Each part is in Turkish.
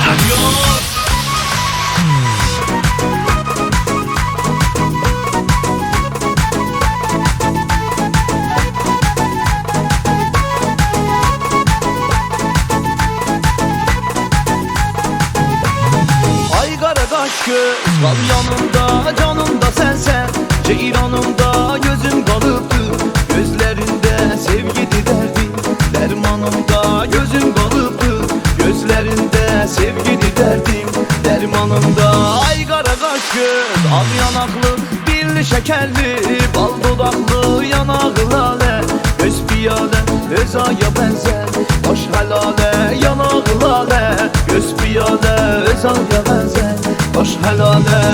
Adiós. Ay kara kaş göz kal yanımda, canımda sensen. Ceyranımda gözüm kalıptı, gözlerinde sevgili derdim. Dermanımda gözüm kalıptı, gözlerinde sevgili derdim. Dermanımda ay kara kaş göz, al yanaklı, dilli şekerli, bal dudaklı, yanağı lale. Göz piyale, öz aya benzer, hoş helale, yanağı lale. Göz piyale, öz aya benzer, hoş helale.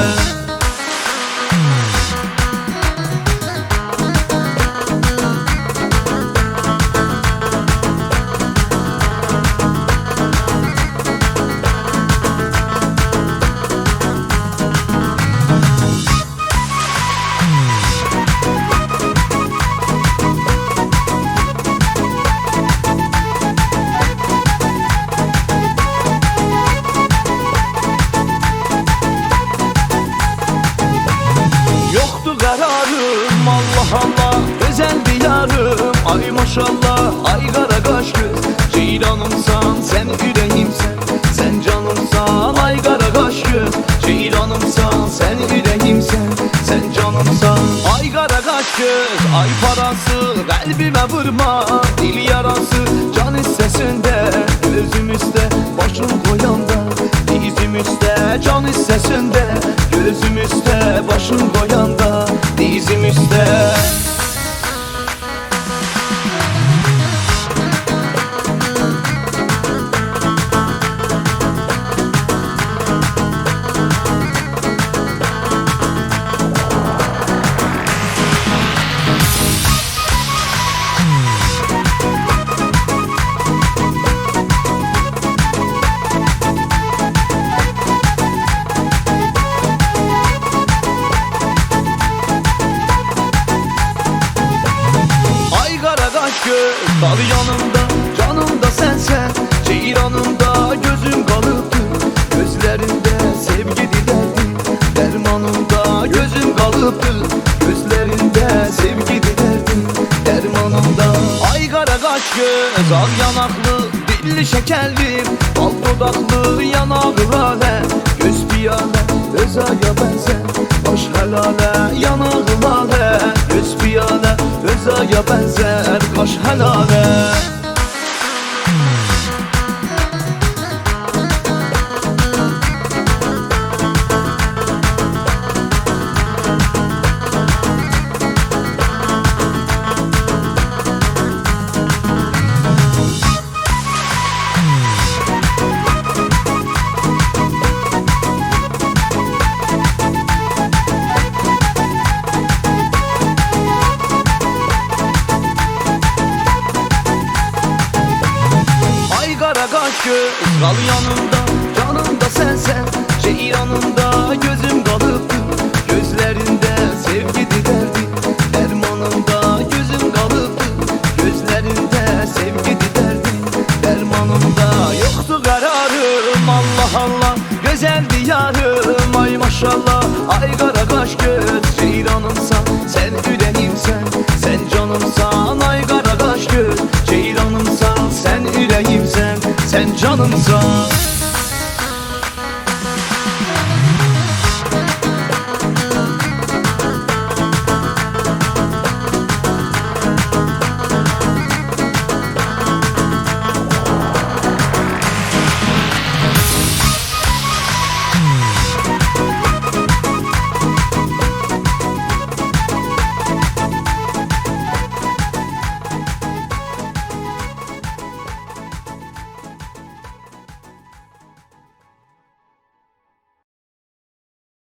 Yoktu kararım, Allah Allah, özel bir yarım. Ay maşallah, ay kara kaş göz, ceylanımsan, sen yüreğimsen. Sen canımsan, ay kara kaş göz, ceylanımsan, sen yüreğimsen. Sen canımsan, ay kara kaş göz, ay parası, kalbime vurma. Dil yarası, can hissesinde, gözüm üstte, başım koyanda. Dizim üstte, can hissesinde, gözüm üstte, başım koyanda. Dizim üstte. Göz dal yanımda, canımda sensen. Ceyranımda gözüm kalıptı, gözlerinde sevgili derdim. Dermanımda gözüm kalıptı, gözlerinde sevgili derdim. Dermanımda ay kara kaş göz, al yanaklı, dilli şekerli, bal dudaklı, yanağı lale. Göz piyale, öz aya benzer, hoş helale, yanağı lale. Göz piyale, öz aya benzer, kaş helale. Kaş göz, kal yanımda, canımda sensen. Ceyranımda gözüm kalıptı, gözlerinde sevgili derdim. Dermanımda gözüm kalıptı, gözlerinde sevgili derdim. Dermanımda yoktu kararım, Allah Allah, güzel diyarım. Ay maşallah, ay kara kaş göz, ceyranımsan, sen yüreğimsen. Sen canımsan, ay kara kaş göz, ceyranımsan, sen yüreğimsen. Sen canımsan.